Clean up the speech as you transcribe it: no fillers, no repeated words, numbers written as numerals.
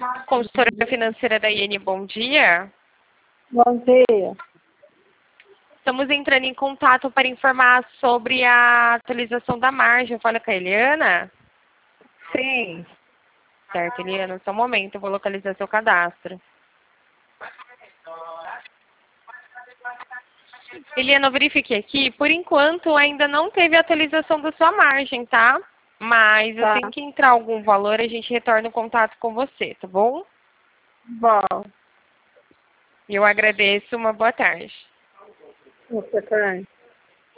Consultora financeira da IN, bom dia. Bom dia. Estamos entrando em contato para informar sobre a atualização da margem. Fala com a Eliana? Sim. Certo, Eliana, só um momento, eu vou localizar seu cadastro. Eliana, eu verifiquei aqui, por enquanto ainda não teve atualização da sua margem, tá? Mas Tá. assim que entrar algum valor, a gente retorna o contato com você, tá bom? Bom, Eu agradeço, uma boa tarde. você também.